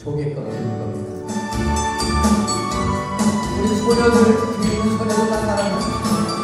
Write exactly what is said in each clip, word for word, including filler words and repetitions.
조개가가 될 겁니다. 우리 소녀들, 뒤에 있는 소녀들 다 사랑합니다.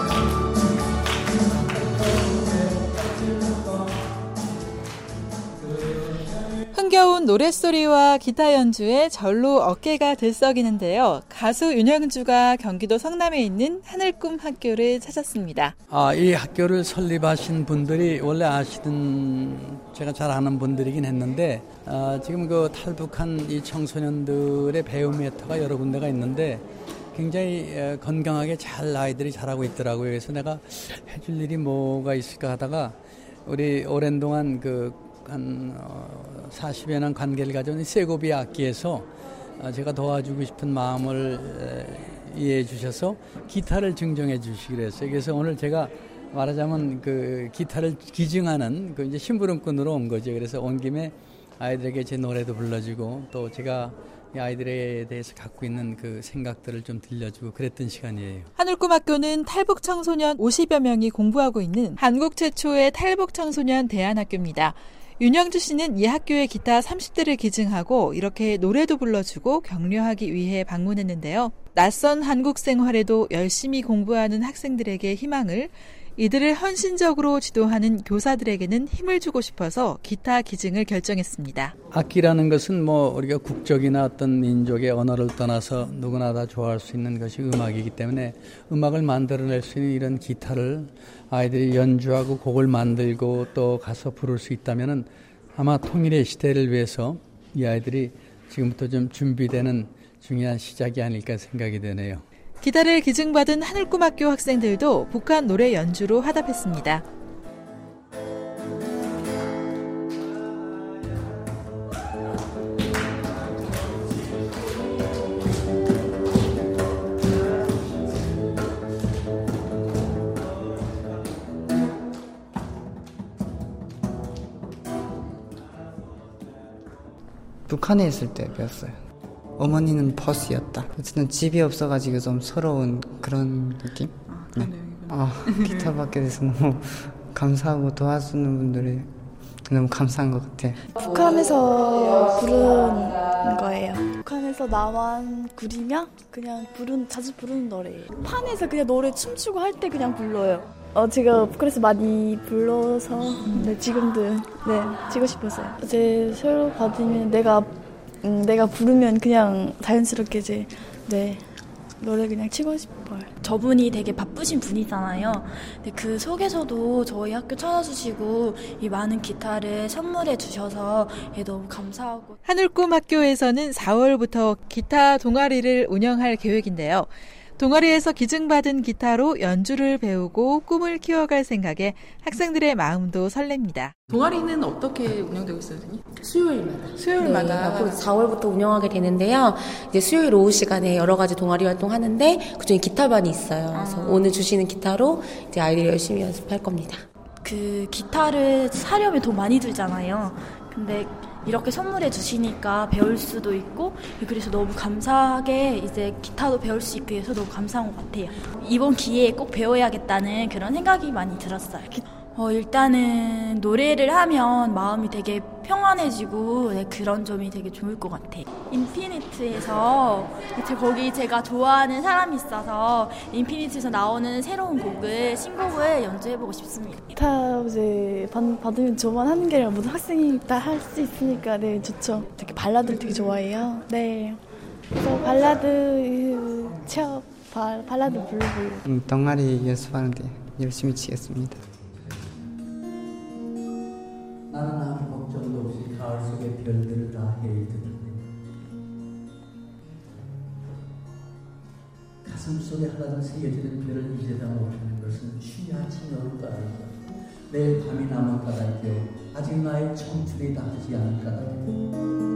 흥겨운 노랫소리와 기타 연주에 절로 어깨가 들썩이는데요. 가수 윤영주가 경기도 성남에 있는 하늘꿈 학교를 찾았습니다. 아, 이 학교를 설립하신 분들이 원래 아시는 제가 잘 아는 분들이긴 했는데 아, 지금 그 탈북한 이 청소년들의 배움 메터가 여러 군데가 있는데 굉장히 건강하게 잘 아이들이 자라고 있더라고요. 그래서 내가 해줄 일이 뭐가 있을까 하다가 우리 오랜 동안 그 한 사십여 년 관계를 가져온 세고비아 악기에서 제가 도와주고 싶은 마음을 이해해 주셔서 기타를 증정해 주시기로 했어요. 그래서 오늘 제가 말하자면 그 기타를 기증하는 그 이제 심부름꾼으로 온 거죠. 그래서 온 김에 아이들에게 제 노래도 불러주고 또 제가 이 아이들에 대해서 갖고 있는 그 생각들을 좀 들려주고 그랬던 시간이에요. 하늘꿈학교는 탈북 청소년 오십여 명이 공부하고 있는 한국 최초의 탈북 청소년 대안학교입니다. 윤영주 씨는 이 학교의 기타 삼십 대를 기증하고 이렇게 노래도 불러주고 격려하기 위해 방문했는데요. 낯선 한국 생활에도 열심히 공부하는 학생들에게 희망을, 이들을 헌신적으로 지도하는 교사들에게는 힘을 주고 싶어서 기타 기증을 결정했습니다. 악기라는 것은 뭐 우리가 국적이나 어떤 민족의 언어를 떠나서 누구나 다 좋아할 수 있는 것이 음악이기 때문에 음악을 만들어낼 수 있는 이런 기타를 아이들이 연주하고 곡을 만들고 또 가서 부를 수 있다면은 아마 통일의 시대를 위해서 이 아이들이 지금부터 좀 준비되는 중요한 시작이 아닐까 생각이 되네요. 기타를 기증받은 하늘꿈학교 학생들도 북한 노래 연주로 화답했습니다. 북한에 있을 때 배웠어요. 어머니는 버스였다. 어쨌든 집이 없어가지고 좀 서러운 그런 느낌? 아, 그런 네. 아, 기타 받게 돼서 너무 감사하고 도와주는 분들이 너무 감사한 것 같아요. 북한에서 부른 거예요. 북한에서 나만 그리면 그냥 부른, 자주 부르는 노래예요. 판에서 그냥 노래 춤추고 할 때 그냥 불러요. 어, 제가 북한에서 많이 불러서 네, 지금도 네, 치고 싶었어요. 이제 새로 받으면 내가 음, 내가 부르면 그냥 자연스럽게 이제 네 노래 그냥 치고 싶어요. 저분이 되게 바쁘신 분이잖아요. 근데 그 속에서도 저희 학교 찾아주시고 이 많은 기타를 선물해 주셔서 너무 감사하고. 하늘꿈 학교에서는 사월부터 기타 동아리를 운영할 계획인데요. 동아리에서 기증받은 기타로 연주를 배우고 꿈을 키워갈 생각에 학생들의 마음도 설렙니다. 동아리는 어떻게 운영되고 있어요, 선생님? 수요일마다. 수요일마다. 네, 앞으로 사월부터 운영하게 되는데요. 이제 수요일 오후 시간에 여러 가지 동아리 활동하는데 그중에 기타반이 있어요. 그래서 아. 오늘 주시는 기타로 이제 아이들이 열심히 연습할 겁니다. 그 기타를 사려면 돈 많이 들잖아요. 근데 이렇게 선물해 주시니까 배울 수도 있고 그래서 너무 감사하게 이제 기타도 배울 수 있게 해서 너무 감사한 것 같아요. 이번 기회에 꼭 배워야겠다는 그런 생각이 많이 들었어요. 어, 일단은 노래를 하면 마음이 되게 평안해지고 네, 그런 점이 되게 좋을 것 같아요. 인피니트에서 거기 제가 좋아하는 사람이 있어서 인피니트에서 나오는 새로운 곡을 신곡을 연주해보고 싶습니다. 기타 이제 받, 받으면 저만 하는 게 아니라 모든 학생이 다 할 수 있으니까 네 좋죠. 되게 발라드를 되게 좋아해요. 네. 그래서 발라드 취업 발, 발라드 부르고 음, 동아리 연습하는데 열심히 치겠습니다. 나는 아무 걱정도 없이 가을 속의 별들을 다 헤이드는데 가슴 속에 하나둘 새겨지는 별을 이제 다 못하는 것은 쉬이 아침 여름 까닭이고 내일 밤이 남은 까닭이요 아직 나의 청춘이 다 하지 않은 까닭이고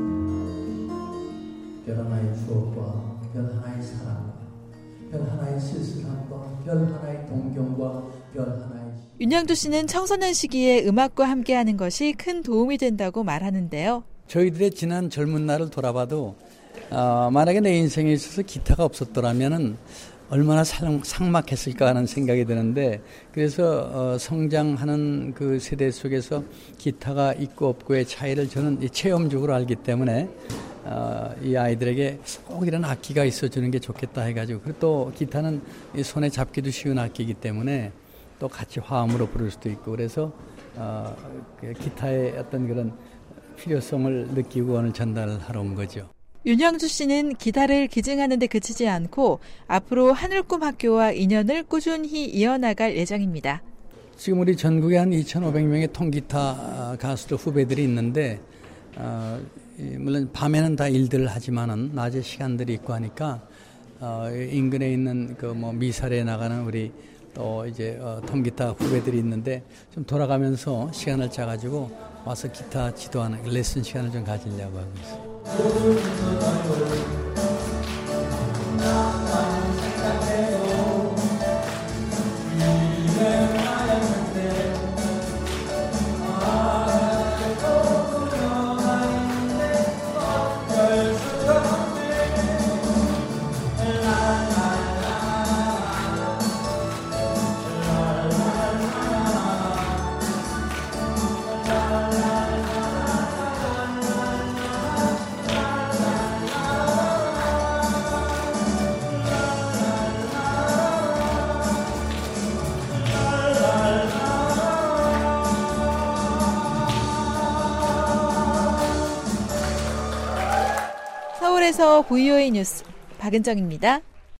별 하나의 추억과 별 하나의 사랑과 별 하나의 쓸쓸함과 별 하나의 동경과 별 하나의 윤영주 씨는 청소년 시기에 음악과 함께하는 것이 큰 도움이 된다고 말하는데요. 저희들의 지난 젊은 날을 돌아봐도 어, 만약에 내 인생에 있어서 기타가 없었더라면은 얼마나 상, 삭막했을까 하는 생각이 드는데 그래서 어, 성장하는 그 세대 속에서 기타가 있고 없고의 차이를 저는 체험적으로 알기 때문에 어, 이 아이들에게 꼭 이런 악기가 있어주는 게 좋겠다 해가지고 그리고 또 기타는 이 손에 잡기도 쉬운 악기이기 때문에 또 같이 화음으로 부를 수도 있고 그래서 어, 그 기타의 어떤 그런 필요성을 느끼고 오늘 전달하러 온 거죠. 윤영주 씨는 기타를 기증하는 데 그치지 않고 앞으로 하늘꿈학교와 인연을 꾸준히 이어나갈 예정입니다. 지금 우리 전국에 한 이천오백 명의 통기타 가수들 후배들이 있는데 어, 물론 밤에는 다 일들을 하지만은 낮에 시간들이 있고 하니까 어, 인근에 있는 그 뭐 미사리에 나가는 우리 또 이제 어, 통기타 후배들이 있는데 좀 돌아가면서 시간을 짜가지고 와서 기타 지도하는 레슨 시간을 좀 가지려고 하고 있어요. 서울에서 브이오에이 뉴스 박은정입니다.